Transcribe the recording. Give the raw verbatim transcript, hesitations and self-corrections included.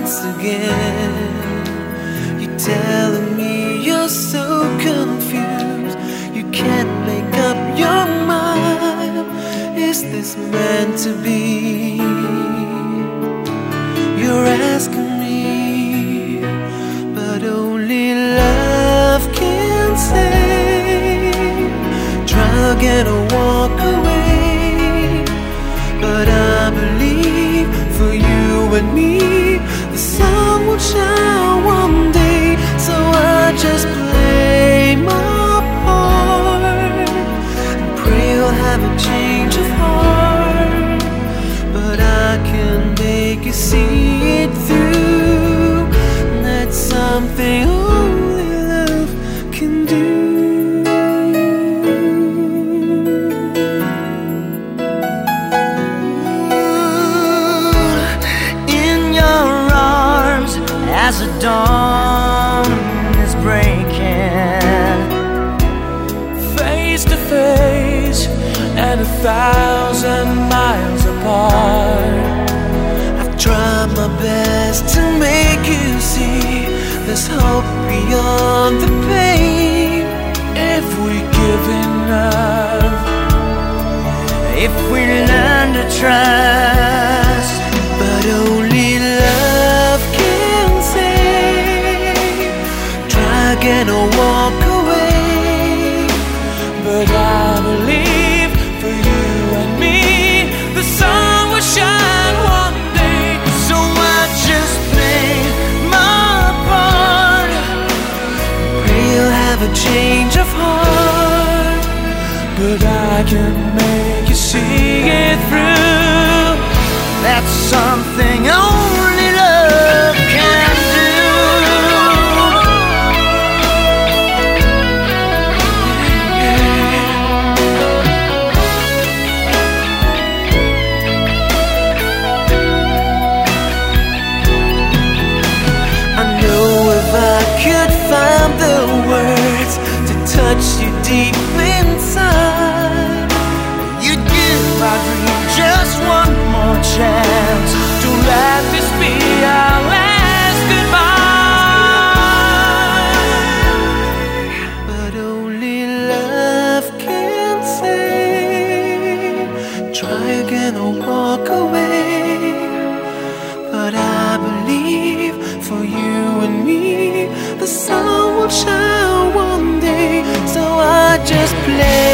once again. You're telling me you're so confused, you can't make up your mind. Is this meant to be? You're asking me, but only love can say. Try again or walk away, but I believe for you and me the sun will shine one day. So I just play my part and pray you'll have a change of heart. But I can make you see it through, and that's something only love can do. As the dawn is breaking, face to face and a thousand miles apart, I've tried my best to make you see there's hope beyond the pain. if we give enough, if we learn to trust. But only love can save. Try again or walk away, but I believe for you and me the sun will shine one day. So I just play my part, pray you'll have a change of heart. But I can make you see it through. That's something only love can do. I know if I could find the words to touch you deep inside, You'd give my dream just one more chance. Don't let this be our last goodbye. but only love can save. Try again or walk away, but I believe for you and me the sun will shine one day. So I just play